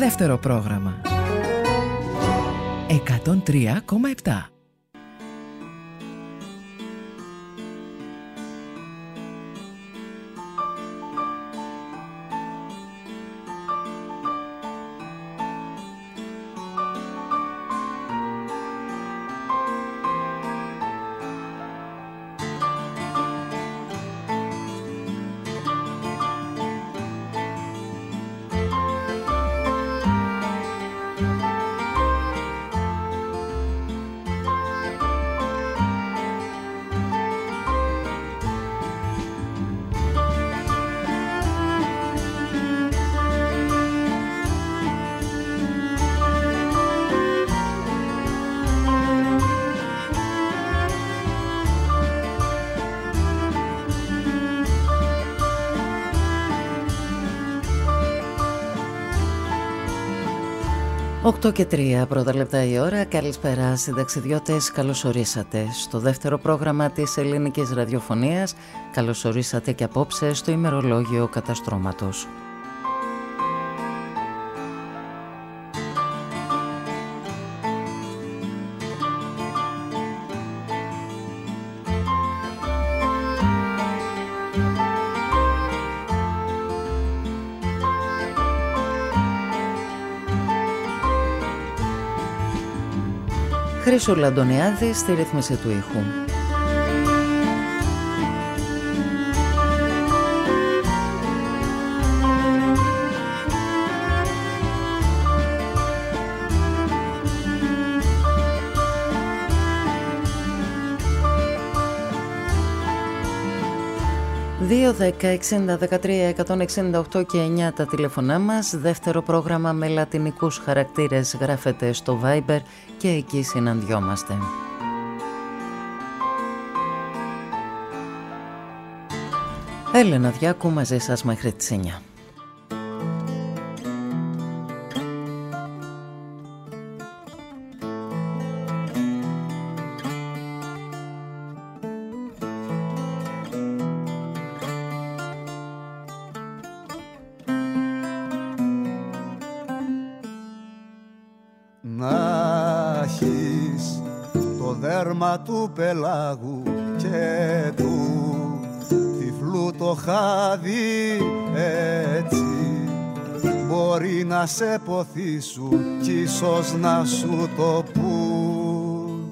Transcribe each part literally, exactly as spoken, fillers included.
Δεύτερο πρόγραμμα εκατόν τρία κόμμα επτά. οκτώ και τρία πρώτα λεπτά η ώρα. Καλησπέρα συνταξιδιώτες, καλώς ορίσατε στο δεύτερο πρόγραμμα της ελληνικής ραδιοφωνίας. Καλώς ορίσατε και απόψε στο ημερολόγιο καταστρώματος. Χρήσου Αντωνιάδη στη ρύθμιση του ήχου. δύο, δέκα, εξήντα, δεκατρία, εκατόν εξήντα οκτώ και εννιά τα τηλεφωνά μας. Δεύτερο πρόγραμμα με λατινικούς χαρακτήρες γράφεται στο Viber και εκεί συναντιόμαστε. Έλενα Διάκου μαζί σας μέχρι τις εννιά. Του πελάγου και του τυφλού το χάδι έτσι μπορεί να σε ποθήσουν κι ίσως να σου το πουν.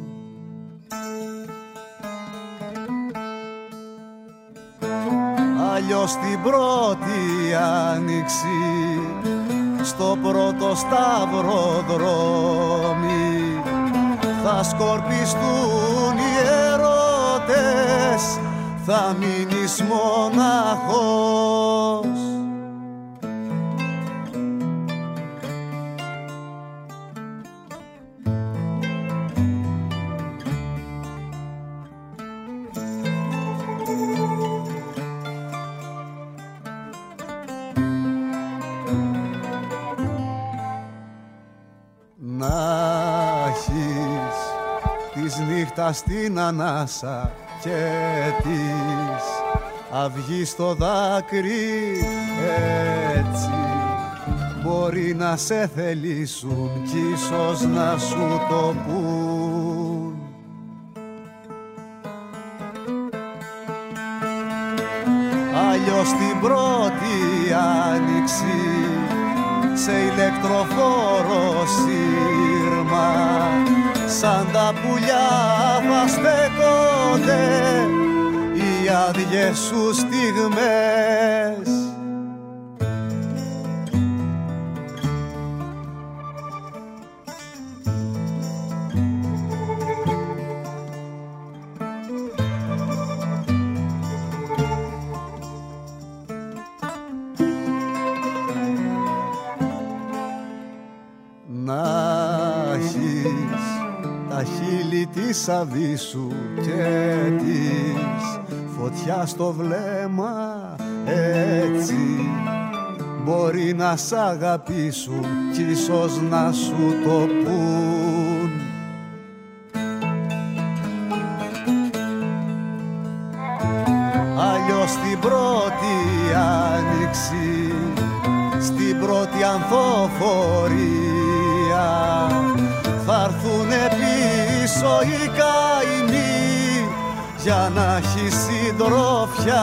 Αλλιώς την πρώτη άνοιξη στο πρώτο σταυροδρόμι θα σκορπιστούν οι ερώτες, θα μείνεις μοναχός. Στην ανάσα και της αυγή στο δάκρυ έτσι μπορεί να σε θελήσουν κι ίσως να σου το πουν. Αλλιώς την πρώτη άνοιξη σε ηλεκτροφόρο σύρμα σαν τα πουλιά θα στέκονται οι άδειες σου στιγμές. Της αβίσου και της φωτιά στο βλέμμα έτσι μπορεί να σ' αγαπήσουν κι ίσως να σου το πουν. Αλλιώς την πρώτη άνοιξη στην πρώτη ανθοφορία. Θα έρθουνε πίσω οι καημοί για να έχει συντροφιά.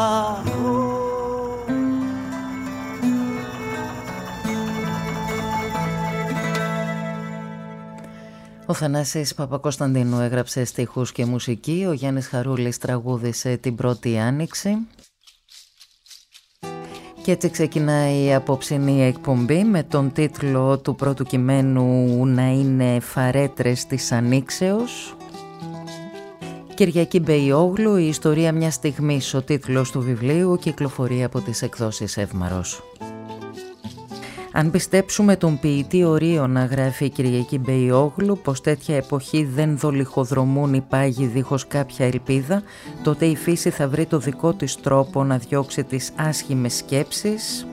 Ο Θανάσης Παπακοσταντίνου έγραψε στίχους και μουσική, ο Γιάννης Χαρούλης τραγούδισε την πρώτη άνοιξη. Και έτσι ξεκινάει η απόψινή εκπομπή με τον τίτλο του πρώτου κειμένου να είναι «Φαρέτρες της Ανοίξεως». Κυριακή Μπεϊόγλου, η ιστορία μιας στιγμής, ο τίτλος του βιβλίου, κυκλοφορεί από τις εκδόσεις Εύμαρος. Αν πιστέψουμε τον ποιητή Ορίο να γράφει η Κυριακή Μπεϊόγλου πως τέτοια εποχή δεν δολιχοδρομούν οι πάγοι δίχως κάποια ελπίδα, τότε η φύση θα βρει το δικό της τρόπο να διώξει τις άσχημες σκέψεις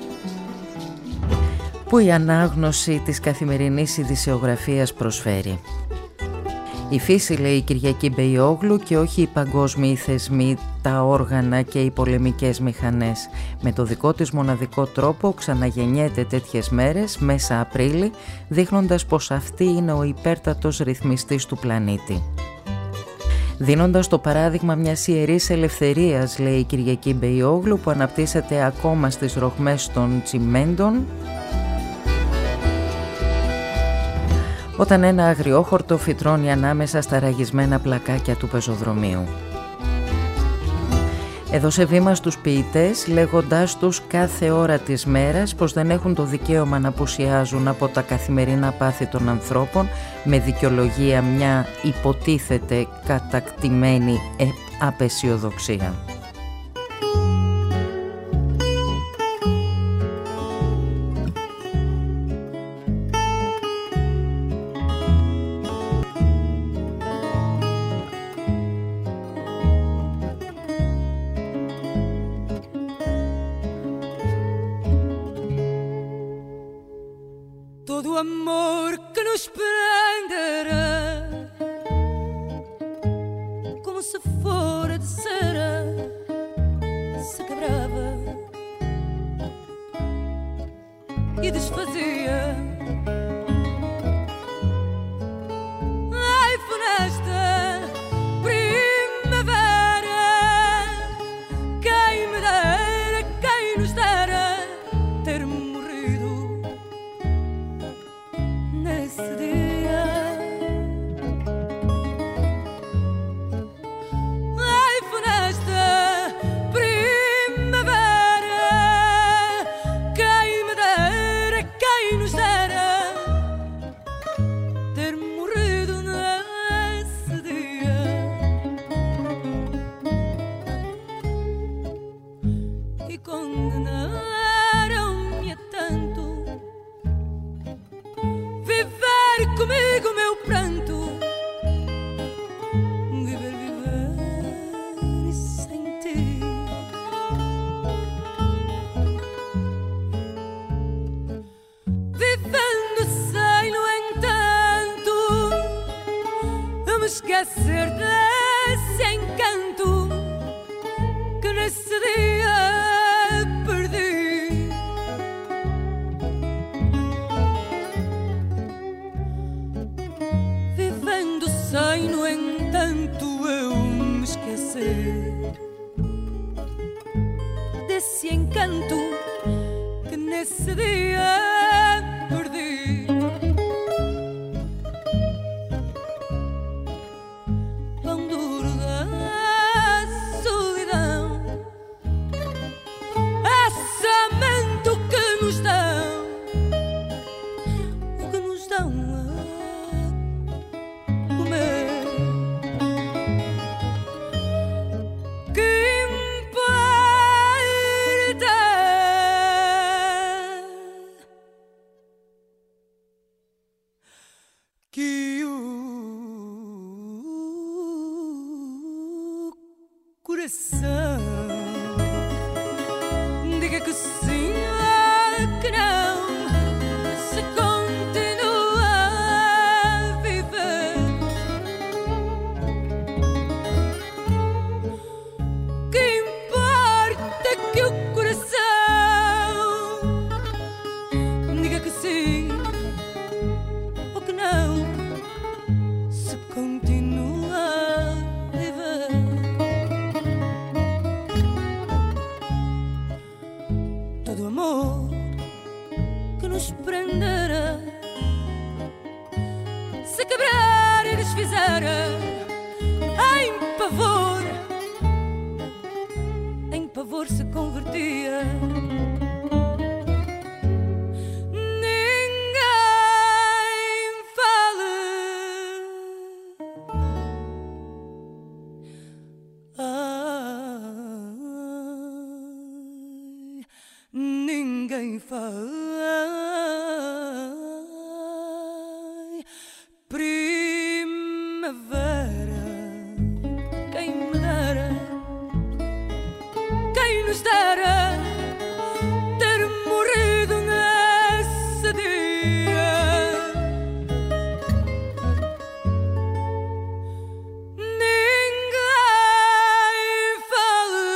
που η ανάγνωση της καθημερινής ειδησιογραφίας προσφέρει. Η φύση, λέει η Κυριακή Μπεϊόγλου, και όχι οι παγκόσμιοι θεσμοί, τα όργανα και οι πολεμικές μηχανές. Με το δικό της μοναδικό τρόπο ξαναγεννιέται τέτοιες μέρες, μέσα Απρίλη, δείχνοντας πως αυτή είναι ο υπέρτατος ρυθμιστής του πλανήτη. Δίνοντας το παράδειγμα μιας ιερής ελευθερίας, λέει η Κυριακή Μπεϊόγλου, που αναπτύσσεται ακόμα στις ρογμές των τσιμέντων, όταν ένα αγριόχορτο φυτρώνει ανάμεσα στα ραγισμένα πλακάκια του πεζοδρομίου. Έδωσε βήμα στους ποιητές, λέγοντάς τους κάθε ώρα της μέρας πως δεν έχουν το δικαίωμα να απουσιάζουν από τα καθημερινά πάθη των ανθρώπων με δικαιολογία μια υποτίθεται κατακτημένη απεσιοδοξία. amor que nos prendera, se quebrar e desfizera em pavor, em pavor se convertia. Ninguém vai. Primavera, quem me dera, quem nos dera ter morrido nesse dia. Ninguém fala.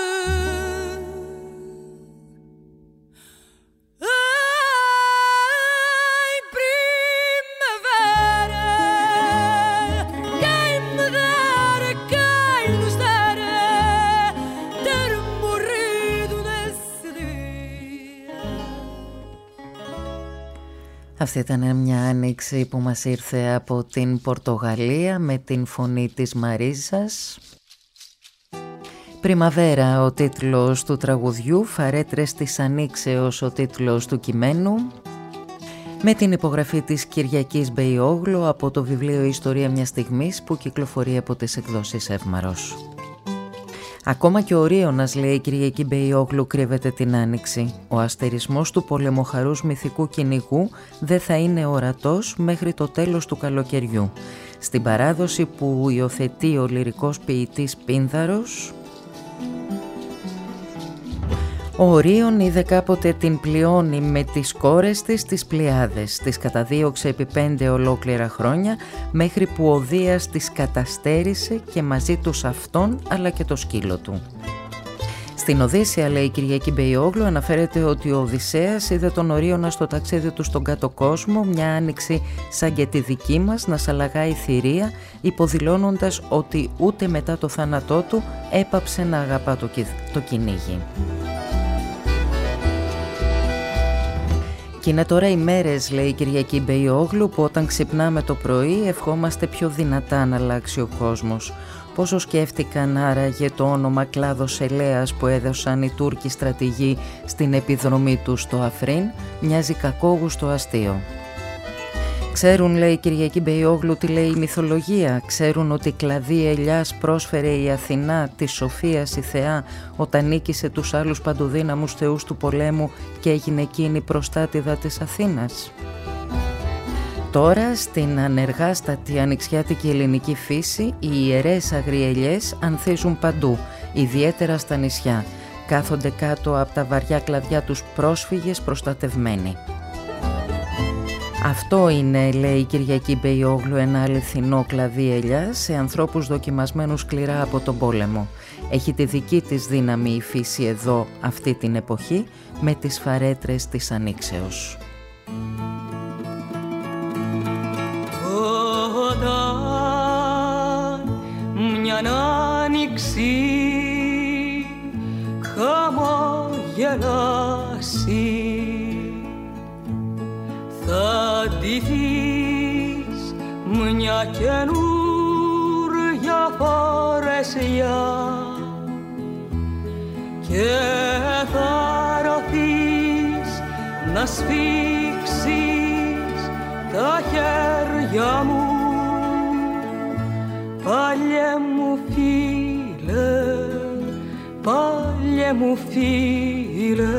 Αυτή ήταν μια άνοιξη που μας ήρθε από την Πορτογαλία με την φωνή της Μαρίζας. Πριμαβέρα ο τίτλος του τραγουδιού, Φαρέτρες της Ανοίξεως ο τίτλος του κειμένου, με την υπογραφή της Κυριακής Μπεϊόγλου από το βιβλίο «Ιστορία μιας στιγμής» που κυκλοφορεί από τις εκδόσεις Εύμαρος. Ακόμα και ο Ρίωνας, λέει η Κυριακή Μπεϊόγλου, κρύβεται την άνοιξη. Ο αστερισμός του πολεμοχαρούς μυθικού κυνηγού δεν θα είναι ορατός μέχρι το τέλος του καλοκαιριού. Στην παράδοση που υιοθετεί ο λυρικός ποιητής Πίνδαρος, ο Ορίων είδε κάποτε την Πλειώνη με τις κόρες της τις Πλειάδες. Τις καταδίωξε επί πέντε ολόκληρα χρόνια, μέχρι που ο Δίας τις καταστέρισε και μαζί τους αυτόν αλλά και το σκύλο του. Στην Οδύσσεια, λέει η Κυριακή Μπεϊόγλου, αναφέρεται ότι ο Οδυσσέας είδε τον Ορίωνα στο ταξίδι του στον κάτω κόσμο, μια άνοιξη σαν και τη δική μας, να σαλαγάει θηρία, υποδηλώνοντας ότι ούτε μετά το θάνατό του έπαψε να αγαπά το, κι... το κυνήγι. Και είναι τώρα οι μέρες, λέει η Κυριακή Μπεϊόγλου, που όταν ξυπνάμε το πρωί ευχόμαστε πιο δυνατά να αλλάξει ο κόσμος. Πόσο σκέφτηκαν άραγε το όνομα κλάδος Ελέας που έδωσαν οι Τούρκοι στρατηγοί στην επιδρομή τους στο Αφρίν, μοιάζει κακόγουστο αστείο. Ξέρουν, λέει η Κυριακή Μπεϊόγλου, τι λέει η μυθολογία. Ξέρουν ότι κλαδί ελιάς πρόσφερε η Αθηνά της Σοφίας η θεά όταν νίκησε τους άλλους παντοδύναμους θεούς του πολέμου και έγινε εκείνη προστάτηδα της Αθήνας. Τώρα στην ανεργάστατη ανοιξιάτικη ελληνική φύση οι ιερές αγριελιές ανθίζουν παντού, ιδιαίτερα στα νησιά. Κάθονται κάτω από τα βαριά κλαδιά τους πρόσφυγες προστατευμένοι. Αυτό είναι, λέει η Κυριακή Μπεϊόγλου, ένα αληθινό κλαδί ελιάς σε ανθρώπους δοκιμασμένους σκληρά από τον πόλεμο. Έχει τη δική της δύναμη η φύση εδώ αυτή την εποχή με τις φαρέτρες της ανοίξεως. Όταν μια άνοιξη χαμογελάσει θα ντυθείς μια καινούρια φορεσιά και θα ρωθείς να σφίξεις τα χέρια μου, παλιέ μου φίλε, παλιέ μου φίλε.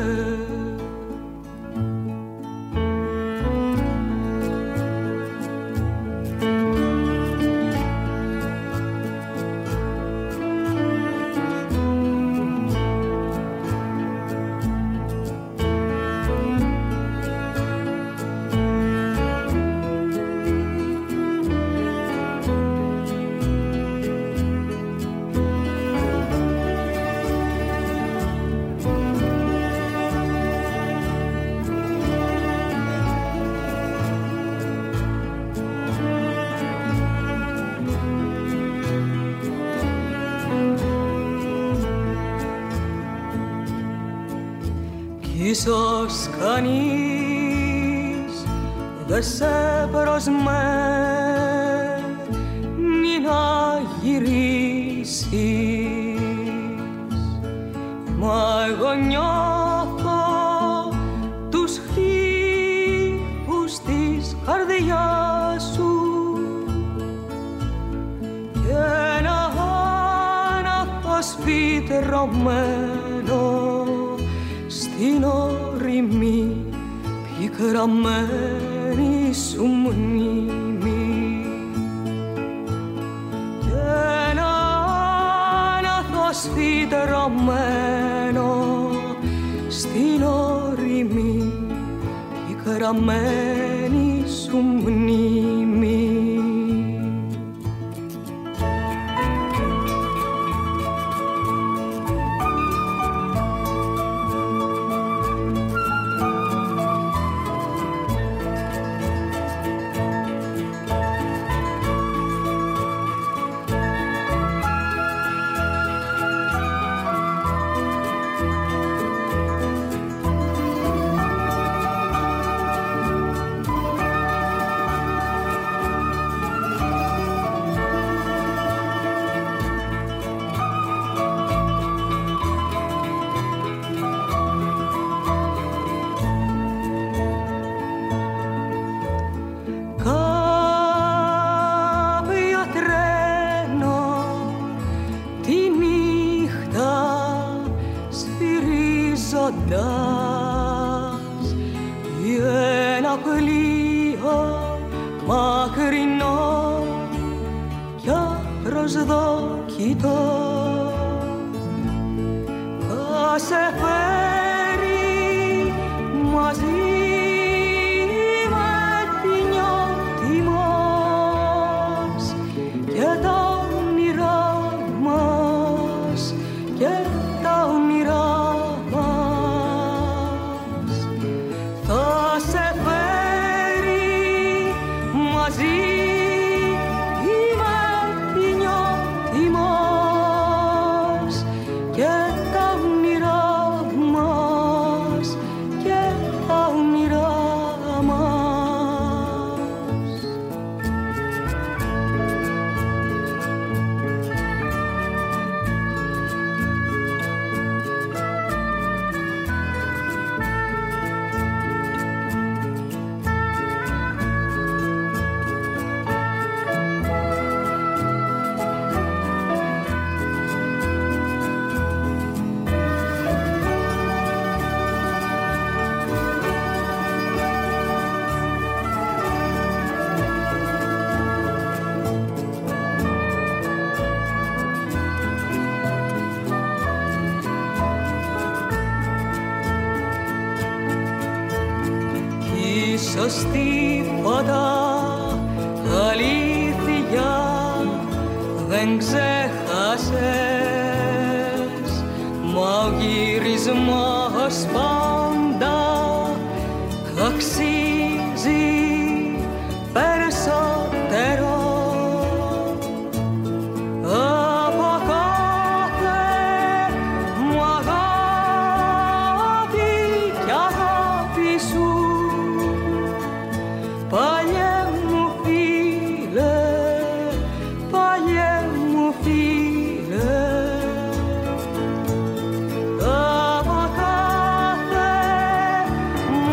ίσως κανείς δε σε προσμένει να γυρίσεις, μα εγώ νιώθω τους χτύπους της καρδιάς σου και ένα άναθος φυτρωμένο στην ορεινή πικραμένη σου μνήμη και ένα άναθος φυτρωμένο στην ορεινή πικραμένη σου μνήμη. Ίσως τίποτα αλήθεια δεν ξέχασες, μα ο γυρισμός πάντα αξίζει περισσότερο από κάθε μου αγάπη κι αγάπη σου. Παλιέ μου φίλε, παλιέ μου φίλε, από κάθε μου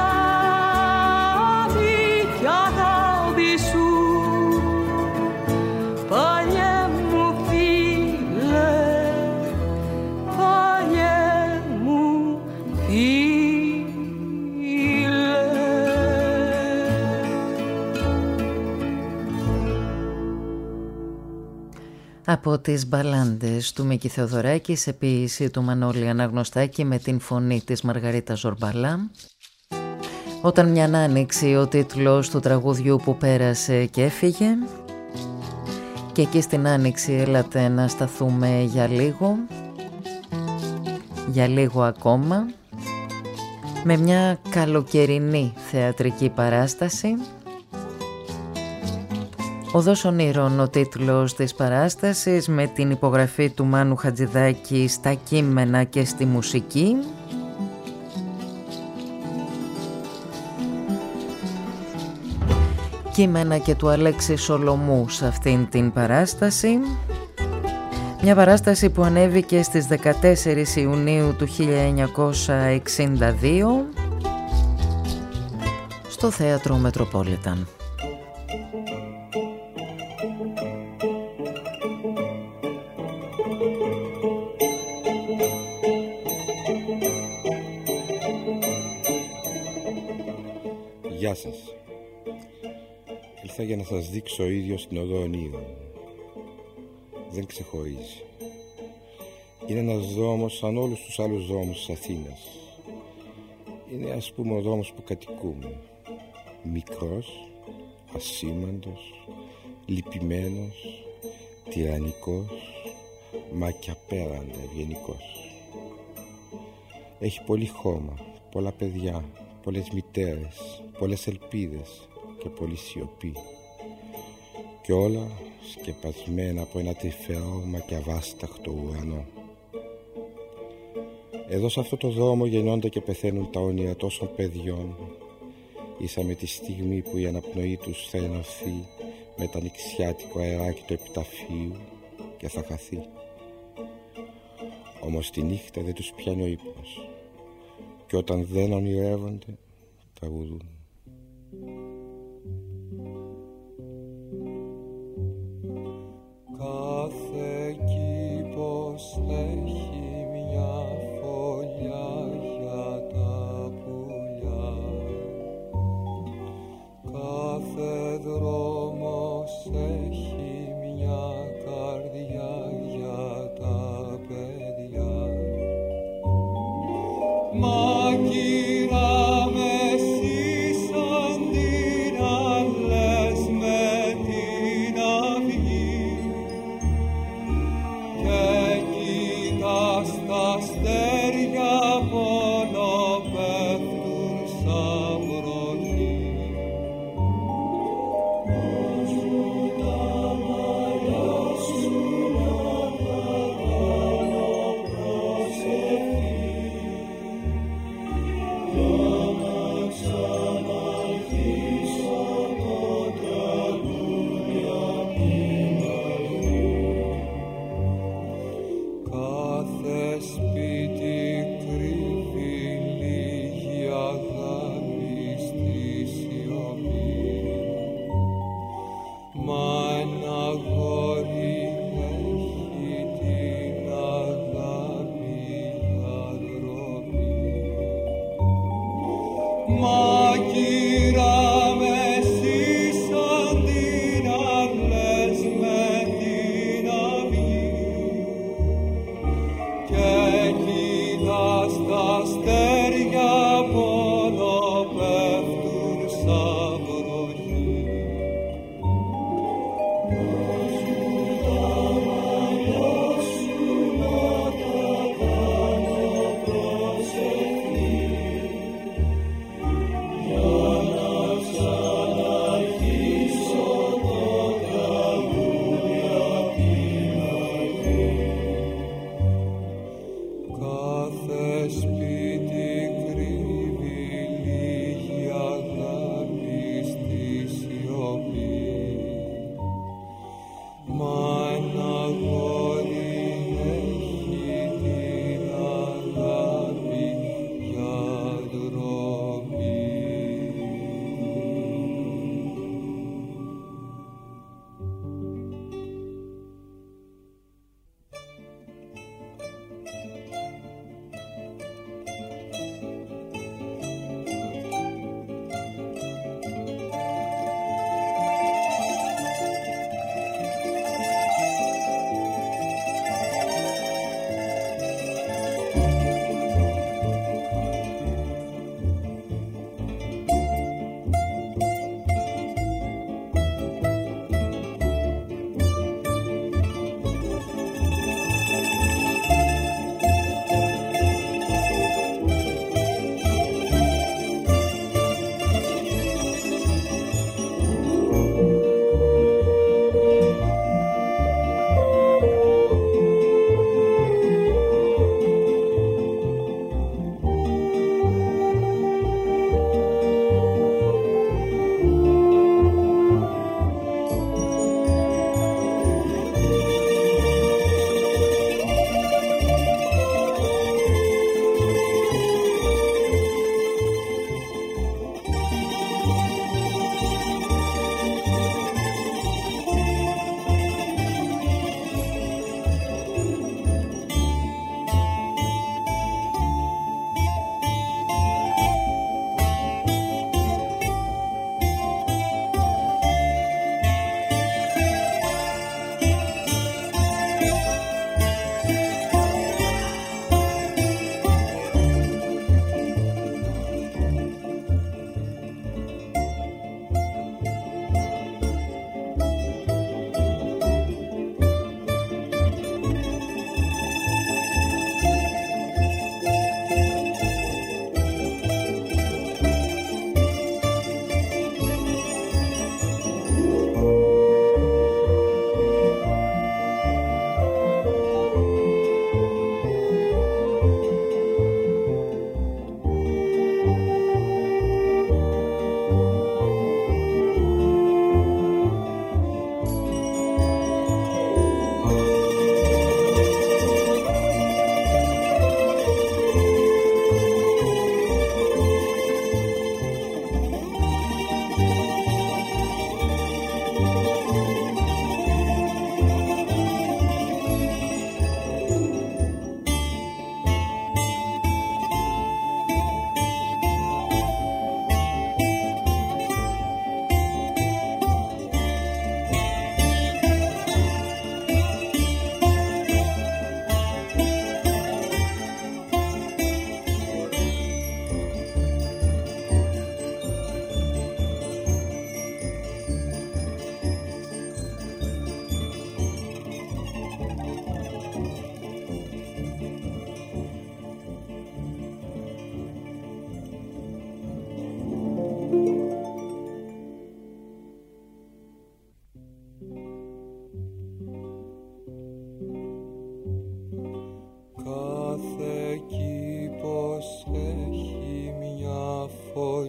αγάπη κι αγάπη σου. Παλιέ μου φίλε, παλιέ μου φίλε. Από τις μπαλάντες του Μίκη Θεοδωράκη σε ποίηση του Μανώλη Αναγνωστάκη με την φωνή της Μαργαρίτας Ζορμπαλά. Όταν μια άνοιξη, ο τίτλος του τραγουδιού που πέρασε και έφυγε. Και εκεί στην άνοιξη έλατε να σταθούμε για λίγο, για λίγο ακόμα, με μια καλοκαιρινή θεατρική παράσταση. Οδός Ονείρων, ο τίτλος της παράστασης, με την υπογραφή του Μάνου Χατζηδάκη στα κείμενα και στη μουσική. κείμενα και του Αλέξη Σολομού σε αυτήν την παράσταση. Μια παράσταση που ανέβηκε στις δεκατέσσερις Ιουνίου του χίλια εννιακόσια εξήντα δύο στο Θέατρο Μετροπόλιταν. Γεια σας. Ήρθα για να σας δείξω ο ίδιος την οδό Ονείρων. Δεν ξεχωρίζει. Είναι ένας δρόμος σαν όλους τους άλλους δρόμους της Αθήνας. Είναι, ας πούμε, ο δρόμος που κατοικούμε. Μικρός, ασήμαντος, λυπημένος, τυραννικός, μα και απέραντα ευγενικός. Έχει πολύ χώμα, πολλά παιδιά, πολλές μητέρες, πολλές ελπίδες και πολλή σιωπή. Και όλα σκεπασμένα από ένα τρυφερό μα και αβάσταχτο ουρανό. Εδώ σε αυτό το δρόμο γεννιόνται και πεθαίνουν τα όνειρα τόσων παιδιών, ίσα με τη στιγμή που η αναπνοή τους θα ενωθεί με τα νηξιάτικο αεράκι του επιταφείου και θα χαθεί. Όμως τη νύχτα δεν τους πιάνει ο ύπνος και όταν δεν ονειρεύονται τραγουδούν. Κάθε κήπος έχει μια φωλιά για τα πουλιά. Κάθε δρόμος έχει μια καρδιά για τα παιδιά. Μα κύρα με εσύ σαν την άλλες με την αυγή και κοιτάς τα αστέρια μόνο πέφτουν σαν βροχή. Όσο τα μαλλιά σου να τα κάνω προσευχή για να ξαναρχίσω το τραγούδι απ' την αρχή. Κάθε σπίτι κρύβει λίγη αγάπη στη σιωπή, μα ένα αγόρι έχει την αγάπη για ντροπή. Μα κύρα με εσύ σαν την άλλες με την αυγή και κοιτάς τα αστέρια μόνο πέφτουν σαν βροχή. Όσο τα μαλλιά σου να τα κάνω προσευχή για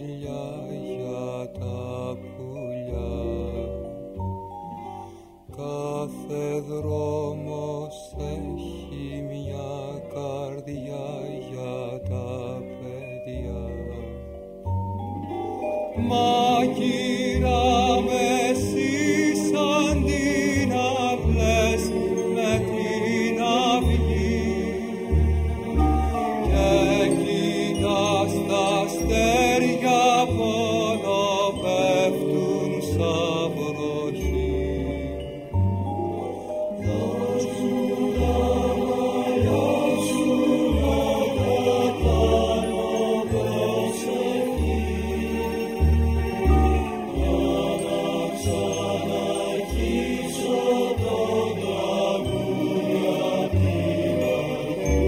φιλιά για τα πουλιά. Κάθε δρόμος έχει μια καρδιά για τα παιδιά. Μα κυράμε εσείς αντιναυλές με την αυγή και κοιτάς τα αστέρια μόνο πέφτουν σαν βροχή. Δώσου τα μαλλιά σου να τα κάνω προσευχή για να ξαναρχίσω τον τραγούδι απ' την αρχή.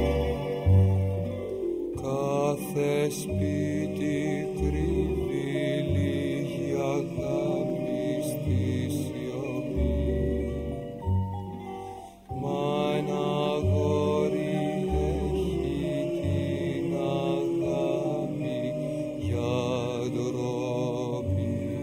Κάθε σπίτι κρύβει λίγη αγάπη στη σιωπή. Μα ένα αγόρι έχει την αγάπη για ντροπή.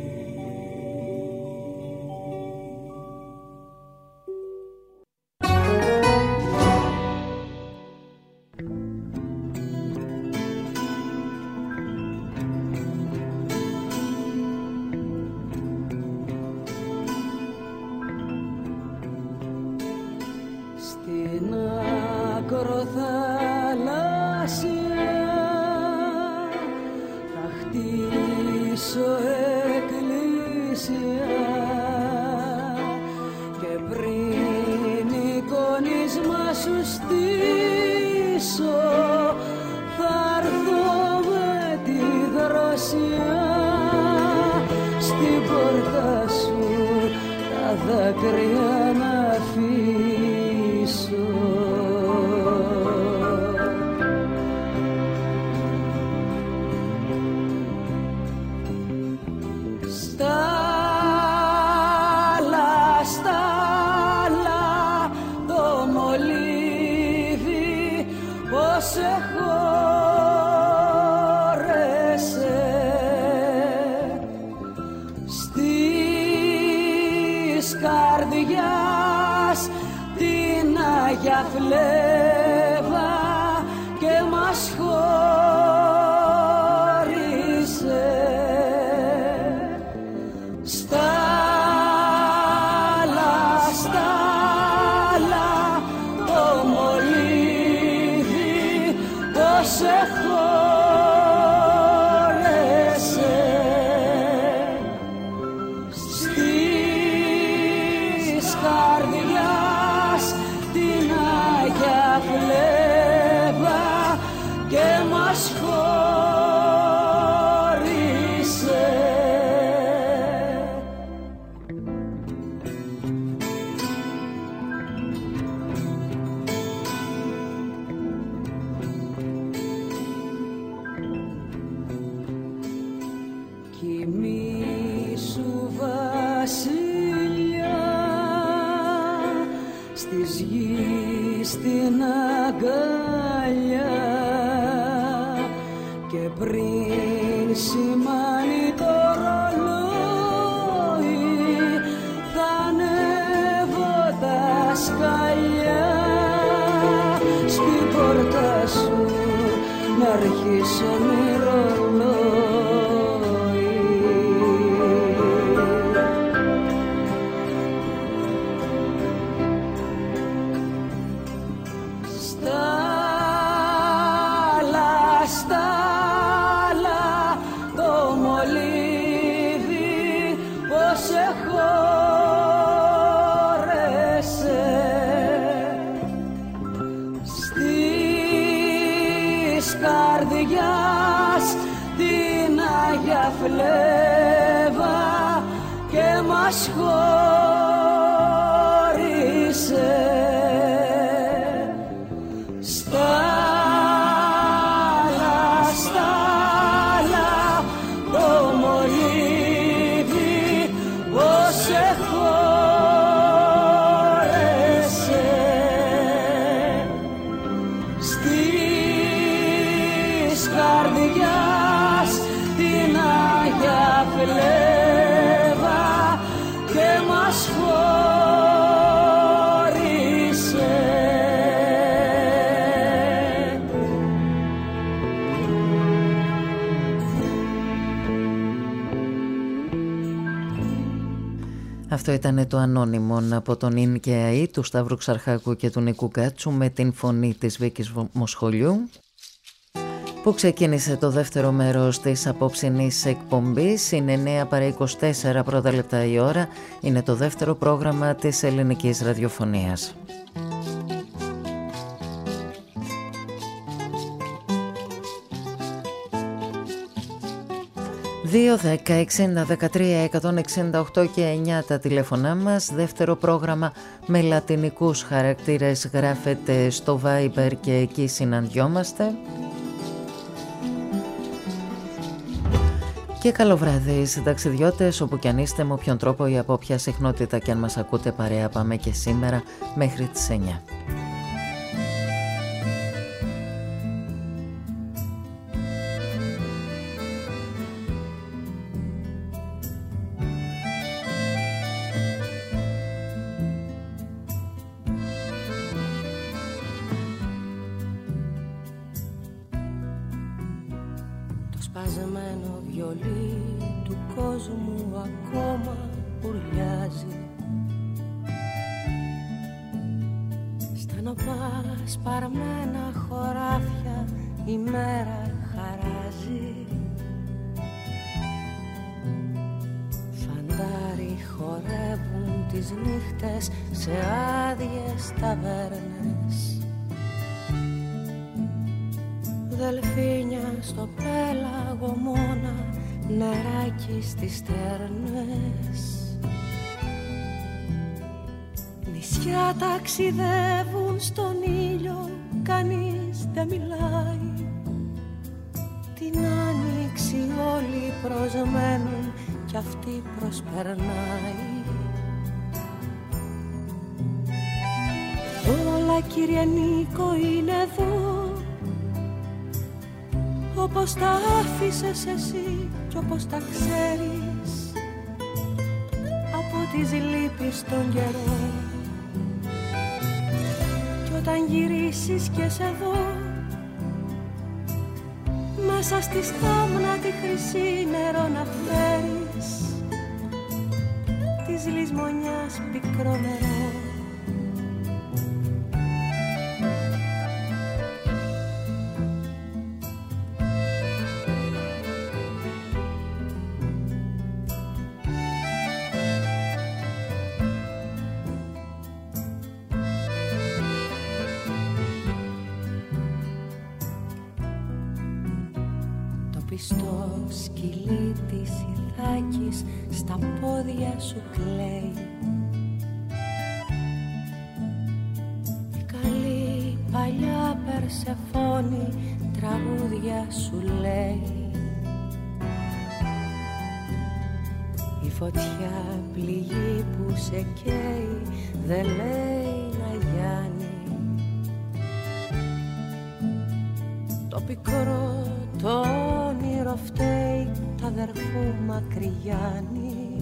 Στην ακροθαλάσσια θα χτίσω εκκλησία και πριν εικόνισμα σου στήσω θα έρθω με τη δροσιά στην πόρτα σου τα δάκρυα να αφήσω. Στάλα, στάλα το μολύβι πως εχώρεσε στις καρδιάς την Αγία Φλέβα και μας χώρισε. Στάλα, στάλα το μολύβι πως εχώρεσε στις καρδιάς την Αγία Φλέβα και μας χώρισε. Κοιμήσου βασιλιά στις γης την αγκαλιά και πριν σημάνει το ρολόι θα ανέβω τα σκαλιά στην πόρτα σου να αρχίσω μυρολόι. Στάλα, στάλα το μολύβι πως εχώρεσε στις καρδιάς την Αγία Φλέβα και μας χώρισε. Στάλα, στάλα το μολύβι πως εχώρεσε στις καρδιάς την ζηλεύα και μας χώρισε. Αυτό ήταν το Ανώνυμον από τον Ιν και Αΐ του Σταύρου Ξαρχάκου και του Νίκου Κάτσου με την φωνή της Βίκης Μοσχολιού, που ξεκίνησε το δεύτερο μέρος της απόψινής εκπομπής. Είναι εννέα παρά είκοσι τέσσερα πρώτα λεπτά η ώρα. Είναι το δεύτερο πρόγραμμα της ελληνικής ραδιοφωνίας. δύο δέκα εξήντα δεκατρία εκατόν εξήντα οκτώ και εννιά τα τηλέφωνά μας. Δεύτερο πρόγραμμα με λατινικούς χαρακτήρες γράφεται στο Viber και εκεί συναντιόμαστε. Και καλό βράδυ συνταξιδιώτες, όπου κι αν είστε, με όποιον τρόπο ή από όποια συχνότητα και αν μας ακούτε παρέα, πάμε και σήμερα μέχρι τις εννιά. Στις στέρνες νησιά ταξιδεύουν στον ήλιο, κανείς δεν μιλάει. Την άνοιξη όλοι προσμένουν κι αυτή προσπερνάει. Όλα, κύριε Νίκο, είναι εδώ, όπως τα άφησες εσύ κι όπως τα ξέρεις από τις λύπης των καιρών. Κι όταν γυρίσεις και σε δω μέσα στη στάμνα τη χρυσή νερό να φέρεις, της λησμονιάς πικρό νερό. Στο σκυλί της Ιθάκης στα πόδια σου κλαίει. Η καλή παλιά Περσεφόνη τραγούδια σου λέει. Η φωτιά πληγή που σε καίει δεν λέει να γιάνει. Το πικρό το όνειρο φταίει τ' αδερφού Μακρυγιάννη.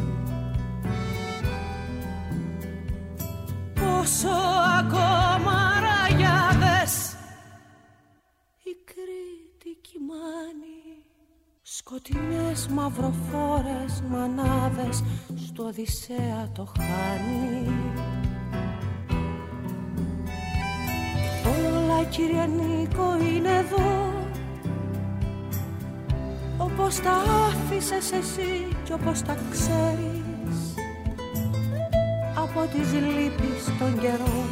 Πόσο ακόμα ραγιάδες η Κρήτη κοιμάνει. Σκοτεινές μαυροφόρες μανάδες στο Οδυσσέα το χάνει. Όλα, κύριε Νίκο, είναι εδώ, όπως τα άφησες εσύ κι όπως τα ξέρεις από τις λύπης των καιρών.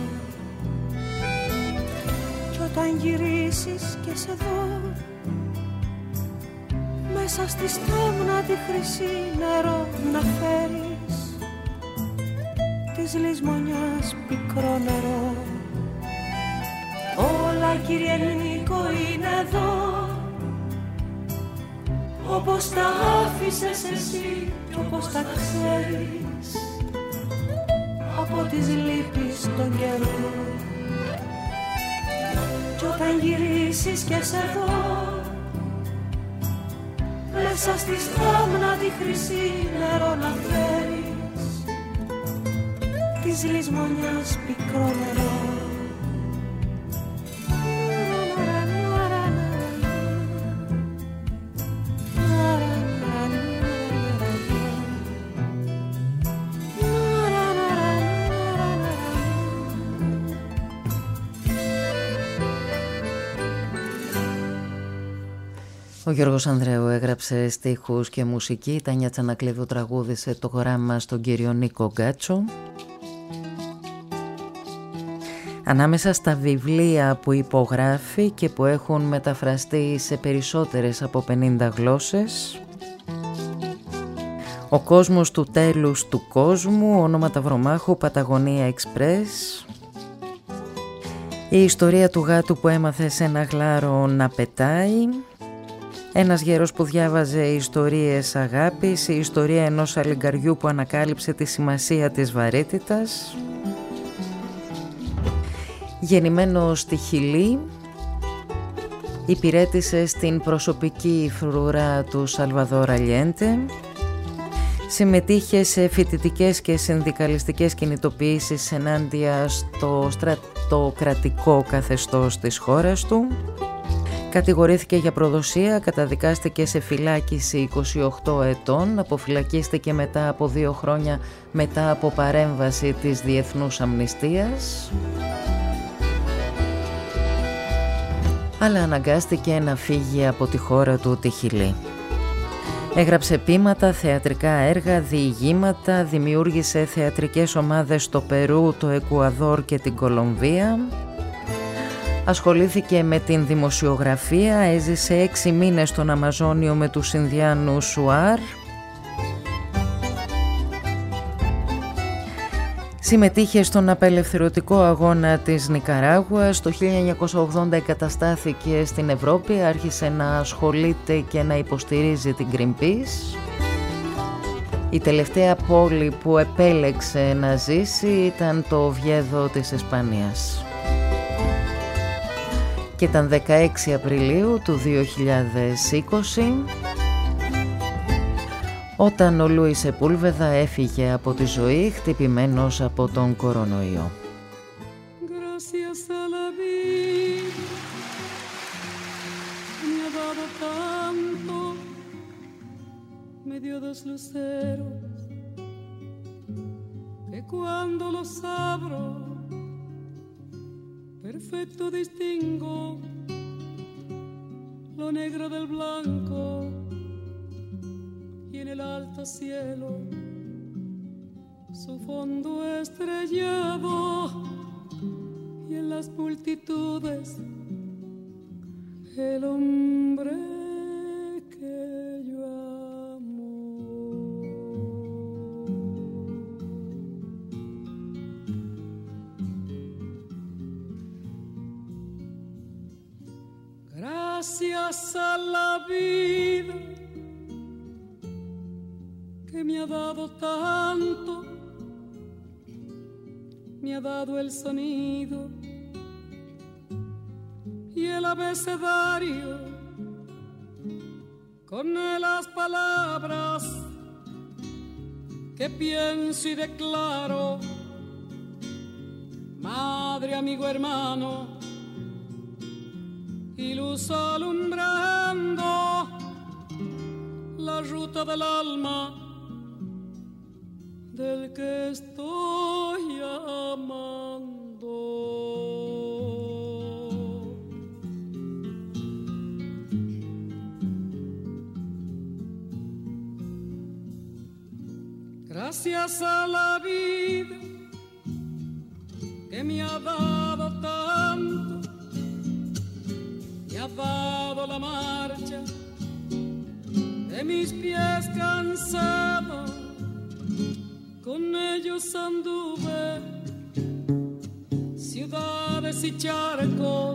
Κι όταν γυρίσεις και σε δω μέσα στη στάμνα τη χρυσή νερό να φέρεις, της λησμονιάς πικρό νερό. Όλα, κύριε Νίκο, είναι εδώ, όπως τα άφησες εσύ κι όπως τα ξέρεις από τις λύπης των καιρών. Κι όταν γυρίσεις και σε δω μέσα στη στάμνα τη χρυσή νερό να φέρεις, της λησμονιάς πικρό νερό. Ο Γιώργος Ανδρέου έγραψε στίχους και μουσική, η Τάνια Τσανακλείδου τραγούδισε το γράμμα στον κύριο Νίκο Γκάτσο. Ανάμεσα στα βιβλία που υπογράφει και που έχουν μεταφραστεί σε περισσότερες από πενήντα γλώσσες, «Ο κόσμος του τέλους του κόσμου», «Ονόματα Βρομάχου», «Παταγωνία Εξπρές», «Η ιστορία του γάτου που έμαθε σε ένα γλάρο να πετάει», «Ένας γέρος που διάβαζε ιστορίες αγάπης», «Η ιστορία ενός αλιγκαριού που ανακάλυψε τη σημασία της βαρύτητας». Γεννημένο στη Χιλή, υπηρέτησε στην προσωπική φρουρά του Σαλβαδόρ Αλιέντε, συμμετείχε σε φοιτητικές και συνδικαλιστικές κινητοποιήσεις ενάντια στο στρατοκρατικό καθεστώς της χώρας του. Κατηγορήθηκε για προδοσία, καταδικάστηκε σε φυλάκιση είκοσι οκτώ ετών, αποφυλακίστηκε μετά από δύο χρόνια μετά από παρέμβαση της Διεθνούς Αμνηστίας, αλλά αναγκάστηκε να φύγει από τη χώρα του, τη Χιλή. Έγραψε ποίηματα, θεατρικά έργα, διηγήματα, δημιούργησε θεατρικές ομάδες στο Περού, το Εκουαδόρ και την Κολομβία. Ασχολήθηκε με την δημοσιογραφία, έζησε έξι μήνες στον Αμαζόνιο με τους Ινδιάνους Σουάρ. Συμμετείχε στον απελευθερωτικό αγώνα της Νικαράγουας. Το χίλια εννιακόσια ογδόντα εγκαταστάθηκε στην Ευρώπη, άρχισε να ασχολείται και να υποστηρίζει την Greenpeace. Η τελευταία πόλη που επέλεξε να ζήσει ήταν το Οβιέδο της Ισπανίας. Και ήταν δεκαέξι Απριλίου του δύο χιλιάδες είκοσι όταν ο Λούις Σεπούλβεδα έφυγε από τη ζωή χτυπημένος από τον κορονοϊό. Perfecto distingo lo negro del blanco y en el alto cielo su fondo estrellado y en las multitudes el hombre que yo amo. Gracias a la vida que me ha dado tanto, me ha dado el sonido y el abecedario con las palabras que pienso y declaro. Madre, amigo, hermano, y luz alumbrando la ruta del alma del que estoy amando. Gracias a la vida que me ha dado tanto, me ha dado la marcha de mis pies cansados, con ellos anduve ciudades y charcos,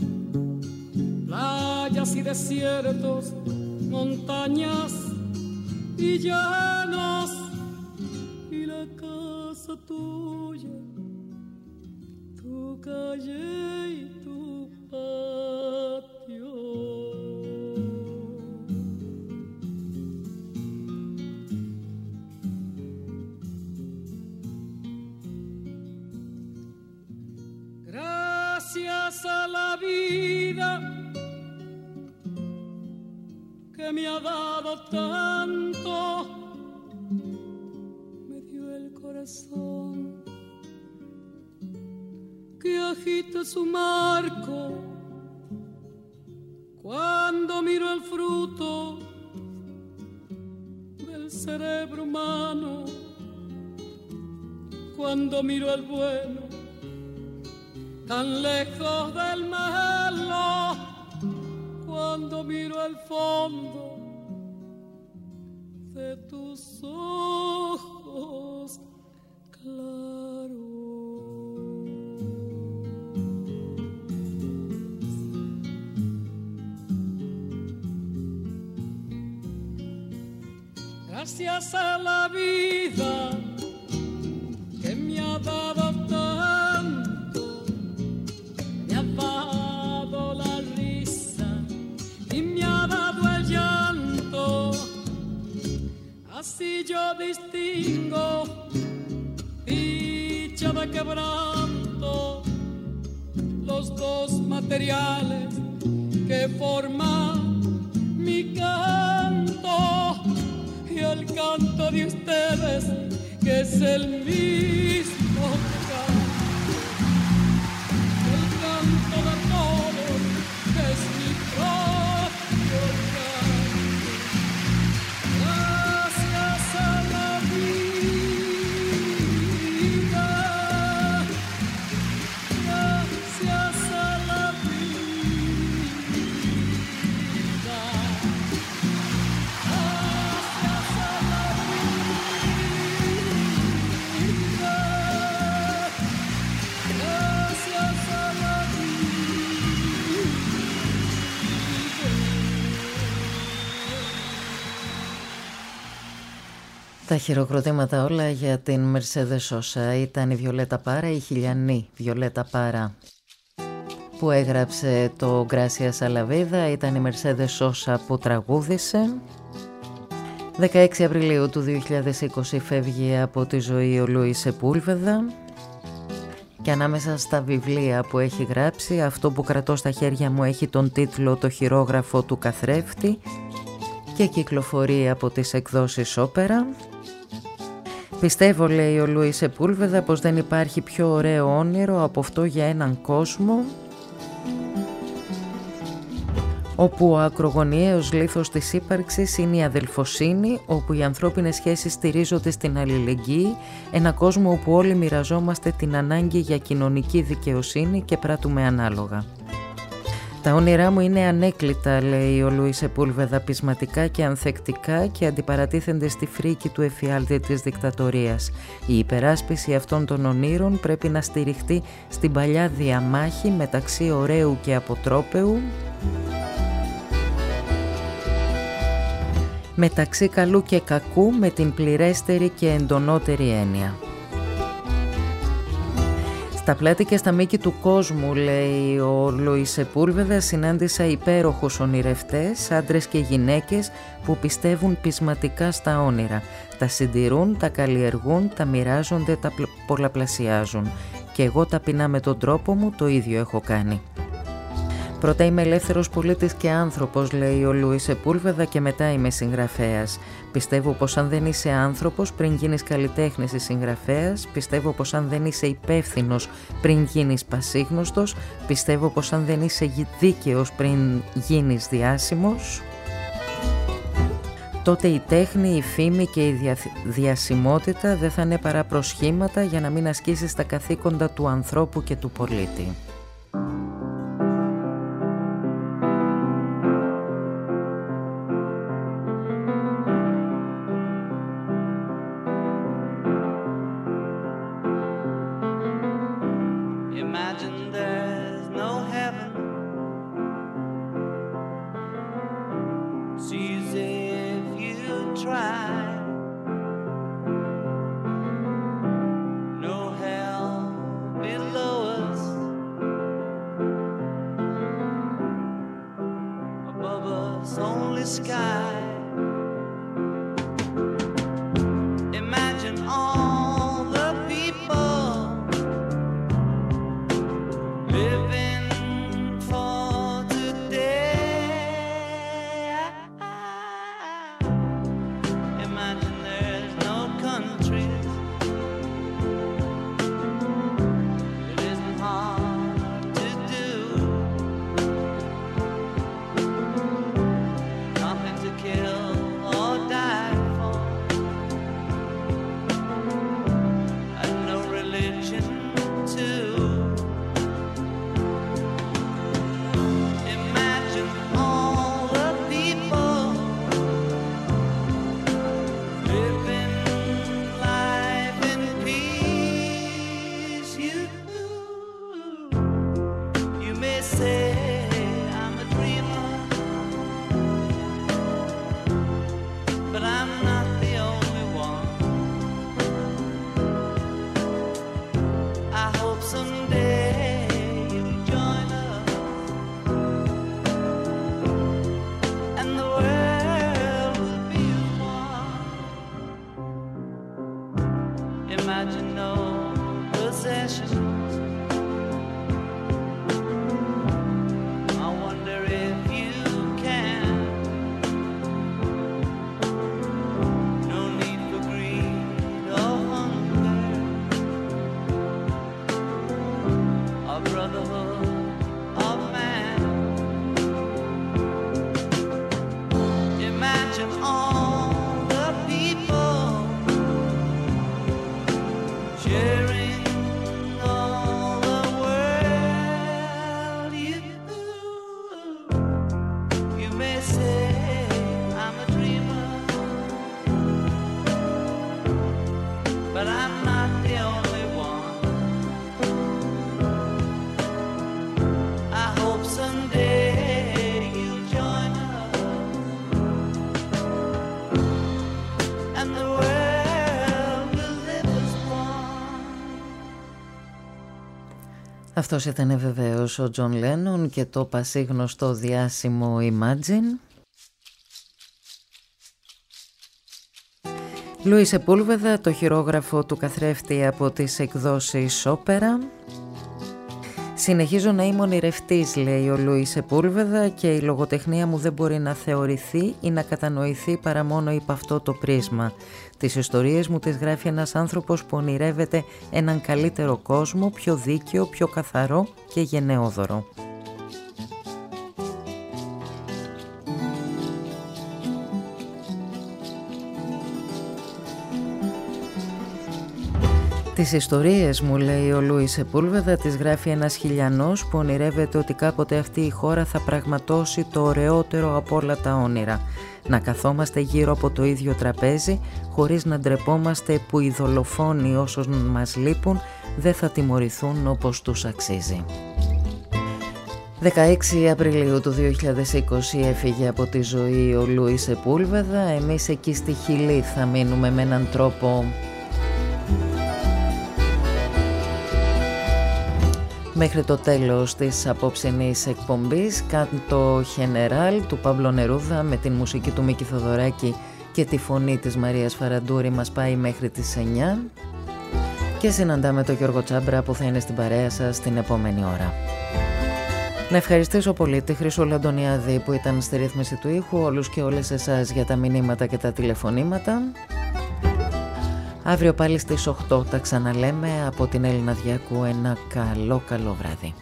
playas y desiertos, montañas y llanos, y la casa tuya, tu calle y tu patio. que me ha dado tanto, me dio el corazón que agita su marco cuando miro el fruto del cerebro humano, cuando miro el bueno tan lejos del malo, cuando miro el fondo de tus ojos claros. Gracias a la vida que me ha dado tanto, me ha dado la risa y me ha dado el llanto. Así yo distingo dicha de quebranto, los dos materiales que forman mi canto y el canto de ustedes, que es el mismo canto, el canto de todos, que es mi propio canto. Gracias a la vida, gracias a la vida, gracias a la vida, gracias a la Τα χειροκροτήματα όλα για την Mercedes Sosa. Ήταν η Βιολέτα Πάρα, η χιλιανή Βιολέτα Πάρα που έγραψε το Gracias a la vida. Ήταν η Mercedes Sosa που τραγούδισε. δεκαέξι Απριλίου του δύο χιλιάδες είκοσι φεύγει από τη ζωή ο Λούις Σεπούλβεδα, και ανάμεσα στα βιβλία που έχει γράψει, αυτό που κρατώ στα χέρια μου έχει τον τίτλο «Το χειρόγραφο του καθρέφτη» και κυκλοφορεί από τις εκδόσεις Όπερα. Πιστεύω, λέει ο Λούις Σεπούλβεδα, πως δεν υπάρχει πιο ωραίο όνειρο από αυτό για έναν κόσμο όπου ο ακρογωνιαίος λίθος της ύπαρξης είναι η αδελφοσύνη, όπου οι ανθρώπινες σχέσεις στηρίζονται στην αλληλεγγύη, ένα κόσμο όπου όλοι μοιραζόμαστε την ανάγκη για κοινωνική δικαιοσύνη και πράττουμε ανάλογα. Τα όνειρά μου είναι ανέκλητα, λέει ο Λούις Σεπούλβεδα, πεισματικά και ανθεκτικά, και αντιπαρατίθενται στη φρίκη του εφιάλτη της δικτατορίας. Η υπεράσπιση αυτών των ονείρων πρέπει να στηριχτεί στην παλιά διαμάχη μεταξύ ωραίου και αποτρόπαιου, μεταξύ καλού και κακού, με την πληρέστερη και εντονότερη έννοια. Στα πλάτη και στα μήκη του κόσμου, λέει ο Λούις Σεπούλβεδα, συνάντησα υπέροχους ονειρευτές, άντρες και γυναίκες που πιστεύουν πεισματικά στα όνειρα. Τα συντηρούν, τα καλλιεργούν, τα μοιράζονται, τα πολλαπλασιάζουν. Και εγώ ταπεινά με τον τρόπο μου το ίδιο έχω κάνει. Πρώτα είμαι ελεύθερος πολίτης και άνθρωπος, λέει ο Λούις Σεπούλβεδα, και μετά είμαι συγγραφέας. Πιστεύω πως αν δεν είσαι άνθρωπος πριν γίνεις καλλιτέχνης ή συγγραφέας. Πιστεύω πως αν δεν είσαι υπεύθυνος πριν γίνεις πασίγνωστος. Πιστεύω πως αν δεν είσαι δίκαιος πριν γίνεις διάσημος. Τότε η τέχνη, η φήμη και η δια... διασημότητα δεν θα είναι παρά προσχήματα για να μην ασκήσεις τα καθήκοντα του ανθρώπου και του πολίτη. I'm not the only one. I hope someday you'll join us and the world will be as one. Imagine no possessions. I wonder if you can. No need for greed or hunger, a brotherhood of man. Imagine all the people sharing all the world. You, you may say I'm a dreamer, but I'm not the only one. I hope someday you'll join us and the world will live as one. Αυτός ήταν βεβαίως ο Τζον Λένον και το πασίγνωστο διάσημο Imagine. Λούι Σεπούλβεδα, το χειρόγραφο του καθρέφτη από τις εκδόσεις Όπερα. Συνεχίζω να είμαι ονειρευτής, λέει ο Λούι Σεπούλβεδα, και η λογοτεχνία μου δεν μπορεί να θεωρηθεί ή να κατανοηθεί παρά μόνο υπ' αυτό το πρίσμα. Τις ιστορίες μου τις γράφει ένας άνθρωπος που ονειρεύεται έναν καλύτερο κόσμο, πιο δίκαιο, πιο καθαρό και γενναιόδωρο. Τις ιστορίες μου, λέει ο Λούι Σεπούλβεδα, τις γράφει ένας χιλιανός που ονειρεύεται ότι κάποτε αυτή η χώρα θα πραγματώσει το ωραιότερο από όλα τα όνειρα. Να καθόμαστε γύρω από το ίδιο τραπέζι, χωρίς να ντρεπόμαστε που οι δολοφόνοι όσους μας λείπουν δεν θα τιμωρηθούν όπως τους αξίζει. δεκαέξι Απριλίου του δύο χιλιάδες είκοσι έφυγε από τη ζωή ο Λούι Σεπούλβεδα. Εμείς εκεί στη Χιλή θα μείνουμε με έναν τρόπο μέχρι το τέλος της απόψινής εκπομπής. Κάντο Χενεράλ του Παύλο Νερούδα με την μουσική του Μίκη Θοδωράκη και τη φωνή της Μαρίας Φαραντούρη μας πάει μέχρι τις εννιά και συναντάμε τον Γιώργο Τσάμπρα που θα είναι στην παρέα σας την επόμενη ώρα. Να ευχαριστήσω πολύ τη Χρυσούλα Αντωνιάδη που ήταν στη ρύθμιση του ήχου, όλους και όλες εσάς για τα μηνύματα και τα τηλεφωνήματα. Αύριο πάλι στις οκτώ τα ξαναλέμε. Από την Έλληνα Διάκου ένα καλό καλό βράδυ.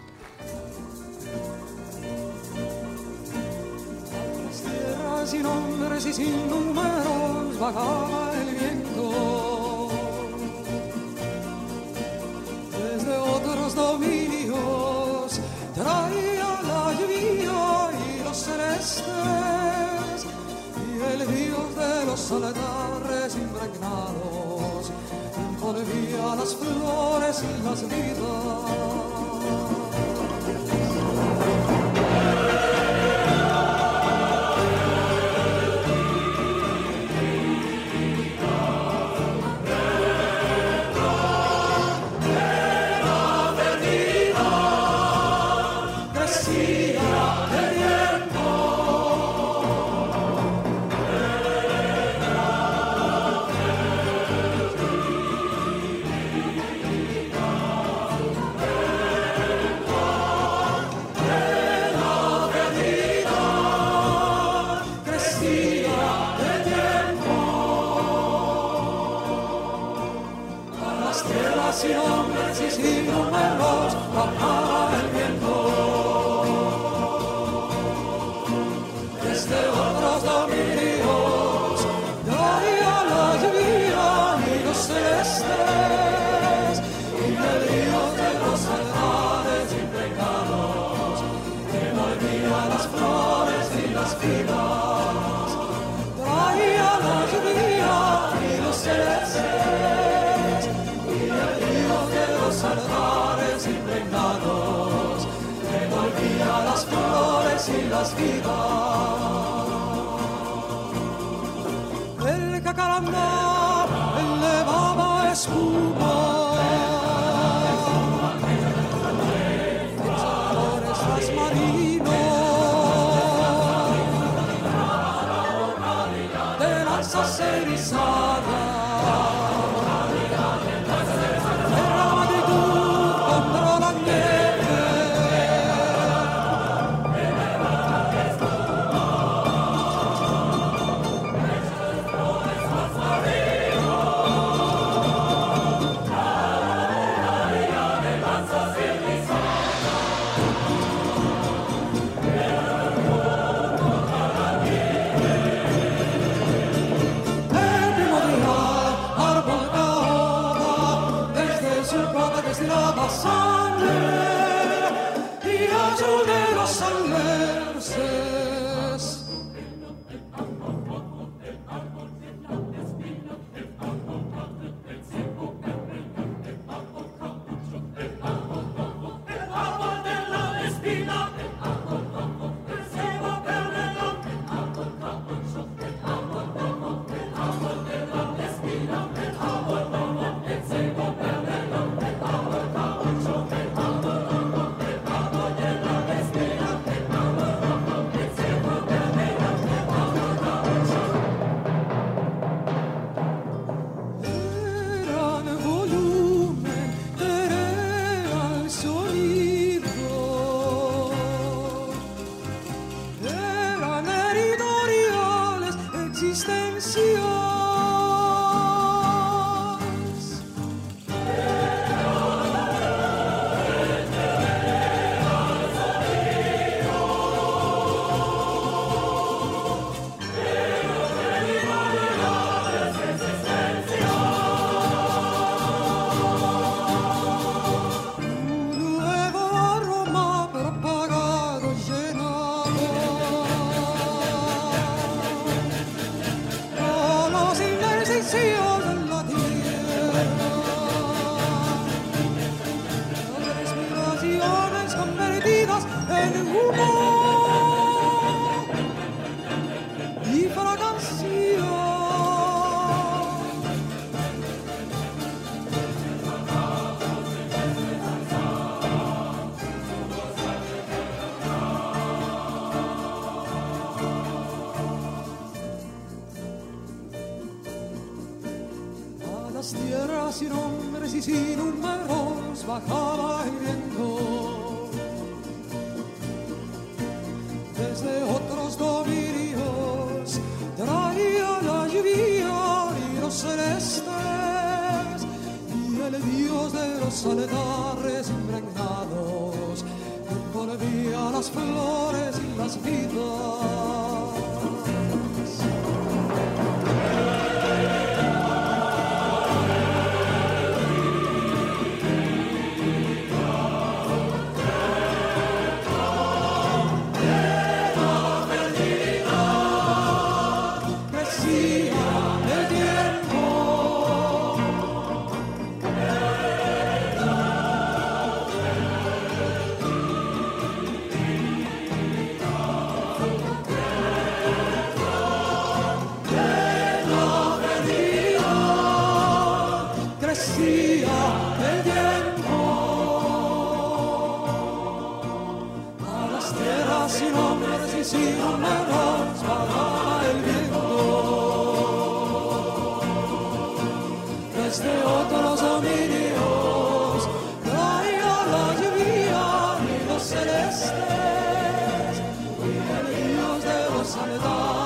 Volvía las flores y las vidas. Sin hombres y sin números, bajaba el viento. Desde otros dominios, traía la lluvia y los celestes, y el río de los altares impregnados, que volvía las flores y las vidas. Traía la lluvia y los celestes, altares impregnados jacarandá elevaba espuma. Pensadores marinos de lanzas erizadas.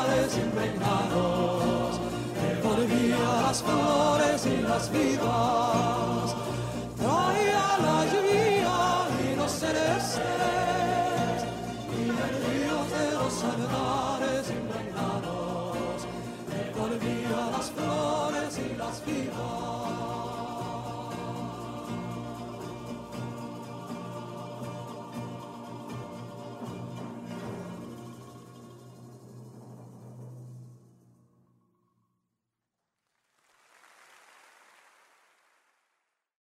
Las flores y las vidas.